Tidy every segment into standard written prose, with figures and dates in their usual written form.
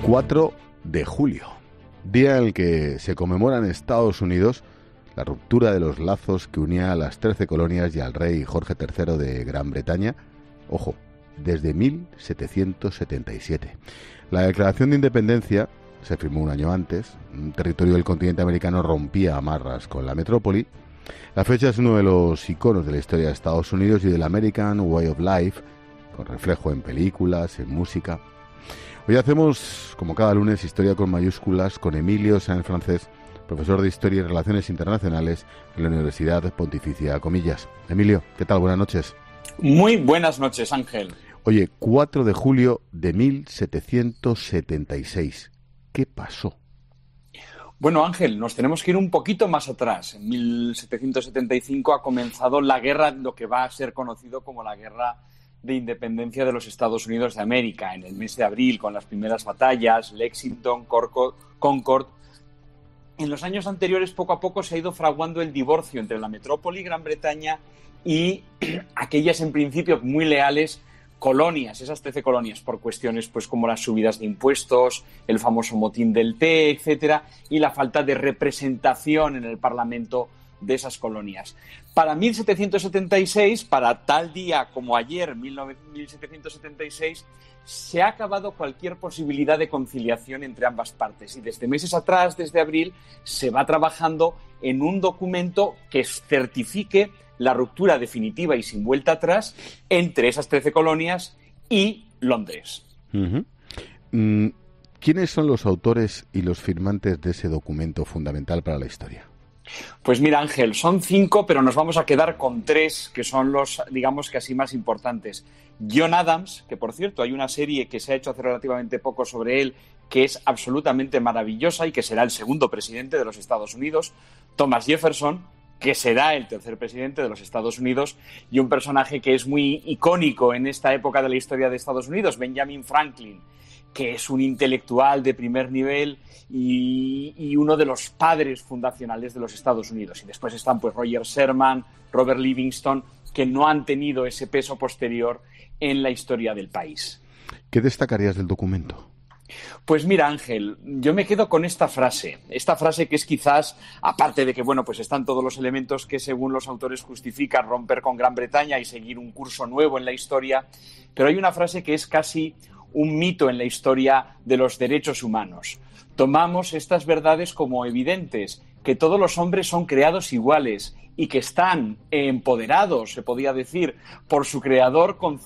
4 de julio, día en el que se conmemora en Estados Unidos la ruptura de los lazos que unía a las 13 colonias y al rey Jorge III de Gran Bretaña, ojo, desde 1777. La Declaración de Independencia se firmó un año antes, un territorio del continente americano rompía amarras con la metrópoli. La fecha es uno de los iconos de la historia de Estados Unidos y del American Way of Life, con reflejo en películas, en música. Hoy hacemos, como cada lunes, Historia con mayúsculas con Emilio Sáenz Francés, profesor de Historia y Relaciones Internacionales en la Universidad Pontificia Comillas. Emilio, ¿qué tal? Buenas noches. Muy buenas noches, Ángel. Oye, 4 de julio de 1776. ¿Qué pasó? Bueno, Ángel, nos tenemos que ir un poquito más atrás. En 1775 ha comenzado la guerra, lo que va a ser conocido como la Guerra de Independencia de los Estados Unidos de América, en el mes de abril, con las primeras batallas, Lexington, Concord. En los años anteriores, poco a poco, se ha ido fraguando el divorcio entre la metrópoli Gran Bretaña y aquellas, en principio, muy leales colonias, esas 13 colonias, por cuestiones pues como las subidas de impuestos, el famoso motín del té, etcétera, y la falta de representación en el Parlamento de esas colonias. Para 1776, para tal día como ayer, 1776, se ha acabado cualquier posibilidad de conciliación entre ambas partes y desde meses atrás, desde abril, se va trabajando en un documento que certifique la ruptura definitiva y sin vuelta atrás entre esas 13 colonias y Londres. Uh-huh. ¿Quiénes son los autores y los firmantes de ese documento fundamental para la historia? Pues mira, Ángel, son 5, pero nos vamos a quedar con 3, que son los, digamos que así, más importantes. John Adams, que por cierto hay una serie que se ha hecho hace relativamente poco sobre él, que es absolutamente maravillosa y que será el segundo presidente de los Estados Unidos. Thomas Jefferson, que será el tercer presidente de los Estados Unidos, y un personaje que es muy icónico en esta época de la historia de Estados Unidos, Benjamin Franklin, que es un intelectual de primer nivel y uno de los padres fundacionales de los Estados Unidos. Y después están pues Roger Sherman, Robert Livingston, que no han tenido ese peso posterior en la historia del país. ¿Qué destacarías del documento? Pues mira, Ángel, yo me quedo con esta frase que es quizás, aparte de que, bueno, pues están todos los elementos que según los autores justifican romper con Gran Bretaña y seguir un curso nuevo en la historia, pero hay una frase que es casi un mito en la historia de los derechos humanos. Tomamos estas verdades como evidentes, que todos los hombres son creados iguales y que están empoderados, se podría decir, por su creador con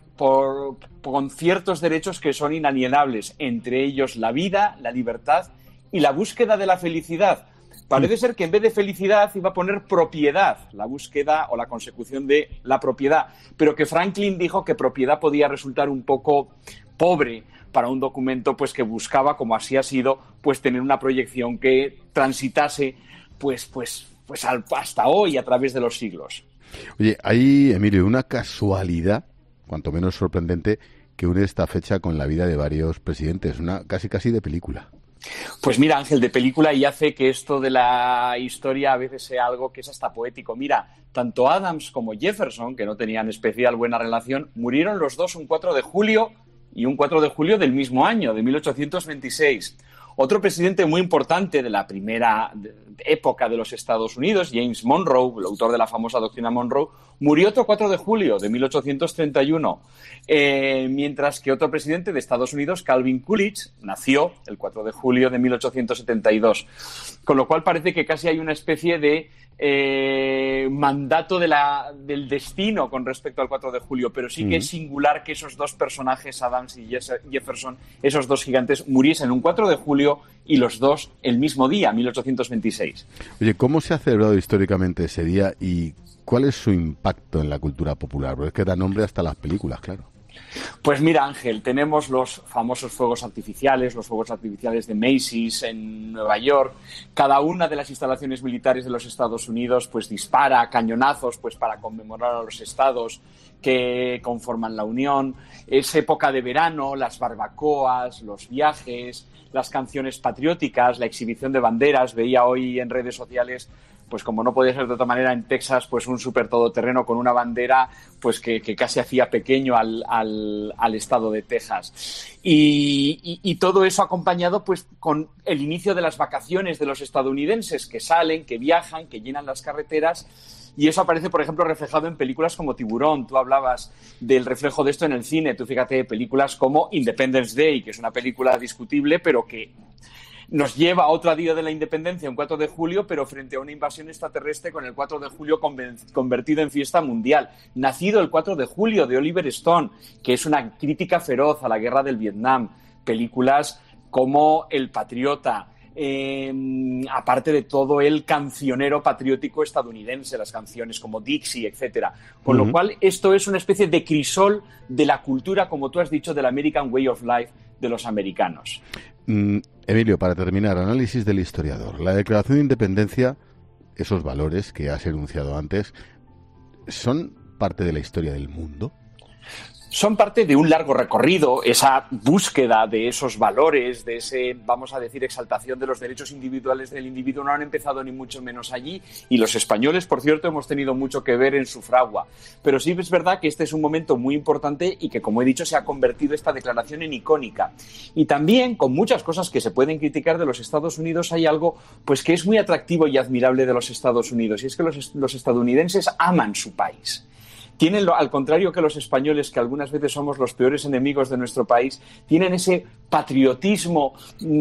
ciertos derechos que son inalienables, entre ellos la vida, la libertad y la búsqueda de la felicidad. Parece ser que en vez de felicidad iba a poner propiedad, la búsqueda o la consecución de la propiedad, pero que Franklin dijo que propiedad podía resultar un poco pobre para un documento pues que buscaba, como así ha sido, pues tener una proyección que transitase pues hasta hoy a través de los siglos. Oye, hay, Emilio, una casualidad, cuanto menos sorprendente, que une esta fecha con la vida de varios presidentes, una casi de película. Pues mira, Ángel, de película, y hace que esto de la historia a veces sea algo que es hasta poético. Mira, tanto Adams como Jefferson, que no tenían especial buena relación, murieron los dos un 4 de julio y un 4 de julio del mismo año, de 1826. Otro presidente muy importante de la primera época de los Estados Unidos, James Monroe, el autor de la famosa doctrina Monroe, murió otro 4 de julio de 1831, mientras que otro presidente de Estados Unidos, Calvin Coolidge, nació el 4 de julio de 1872. Con lo cual parece que casi hay una especie de mandato del destino con respecto al 4 de julio, pero sí que es singular que esos dos personajes, Adams y Jefferson, esos dos gigantes, muriesen un 4 de julio y los dos el mismo día, 1826. Oye, ¿cómo se ha celebrado históricamente ese día y cuál es su impacto en la cultura popular? Porque es que da nombre hasta a las películas, claro. Pues mira, Ángel, tenemos los famosos fuegos artificiales de Macy's en Nueva York. Cada una de las instalaciones militares de los Estados Unidos pues dispara cañonazos pues para conmemorar a los estados que conforman la Unión. Es época de verano, las barbacoas, los viajes, las canciones patrióticas, la exhibición de banderas. Veía hoy en redes sociales pues como no podía ser de otra manera, en Texas, pues un súper todoterreno con una bandera pues que casi hacía pequeño al estado de Texas. Y todo eso acompañado pues con el inicio de las vacaciones de los estadounidenses, que salen, que viajan, que llenan las carreteras. Y eso aparece, por ejemplo, reflejado en películas como Tiburón. Tú hablabas del reflejo de esto en el cine. Tú fíjate, películas como Independence Day, que es una película discutible, pero que nos lleva a otro día de la independencia, un 4 de julio, pero frente a una invasión extraterrestre con el 4 de julio convertido en fiesta mundial. Nacido el 4 de julio, de Oliver Stone, que es una crítica feroz a la guerra del Vietnam. Películas como El Patriota, aparte de todo el cancionero patriótico estadounidense, las canciones como Dixie, etcétera. Con lo cual, esto es una especie de crisol de la cultura, como tú has dicho, del American Way of Life de los americanos. Emilio, para terminar, análisis del historiador. La Declaración de Independencia, esos valores que has enunciado antes, ¿son parte de la historia del mundo? Son parte de un largo recorrido, esa búsqueda de esos valores, de ese, vamos a decir, exaltación de los derechos individuales del individuo. No han empezado ni mucho menos allí, y los españoles, por cierto, hemos tenido mucho que ver en su fragua. Pero sí es verdad que este es un momento muy importante y que, como he dicho, se ha convertido esta declaración en icónica. Y también, con muchas cosas que se pueden criticar de los Estados Unidos, hay algo pues que es muy atractivo y admirable de los Estados Unidos, y es que los estadounidenses aman su país. Tienen, al contrario que los españoles, que algunas veces somos los peores enemigos de nuestro país, tienen ese patriotismo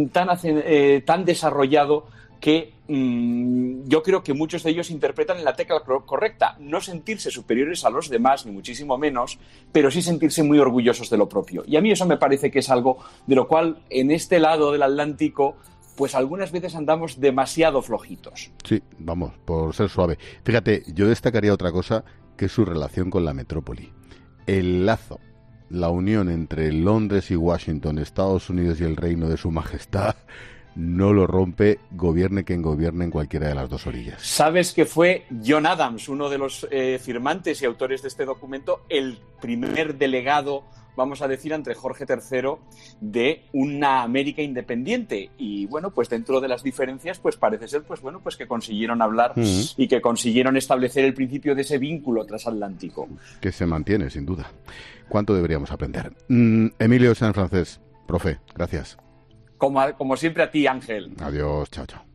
tan desarrollado que yo creo que muchos de ellos interpretan en la tecla correcta. No sentirse superiores a los demás, ni muchísimo menos, pero sí sentirse muy orgullosos de lo propio. Y a mí eso me parece que es algo de lo cual, en este lado del Atlántico, pues algunas veces andamos demasiado flojitos. Sí, vamos, por ser suave. Fíjate, yo destacaría otra cosa, que es su relación con la metrópoli. El lazo, la unión entre Londres y Washington, Estados Unidos y el reino de su majestad, no lo rompe, gobierne quien gobierne en cualquiera de las dos orillas. Sabes que fue John Adams, uno de los firmantes y autores de este documento, el primer delegado, vamos a decir, ante Jorge III de una América independiente. Y bueno, pues dentro de las diferencias, pues parece ser, pues bueno, pues que consiguieron hablar y que consiguieron establecer el principio de ese vínculo transatlántico. Que se mantiene, sin duda. ¿Cuánto deberíamos aprender? Emilio Sanfrancés, profe, gracias. Como siempre a ti, Ángel. Adiós, chao, chao.